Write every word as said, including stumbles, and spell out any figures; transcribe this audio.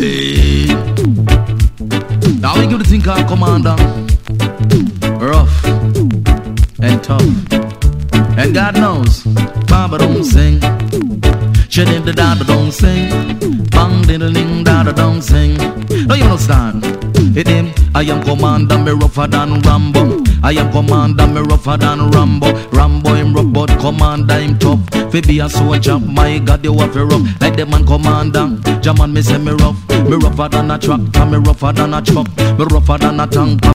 Hey. Now we give the thing called Commander. Rough and tough. And God knows, Baba don't sing. Shitting the dada don't sing. Bang diddling dada don't sing. No, you understand? It him, I am Commander, me rougher than Rambo. I am Commander, me rougher than Rambo. Rambo him rough, but Commander him tough. Fi be a soldier, my God, you have to rough. Like the man Commander, Jaman me say me rough. Me rougher than a tractor, me rougher than a truck. Me rougher than a tank.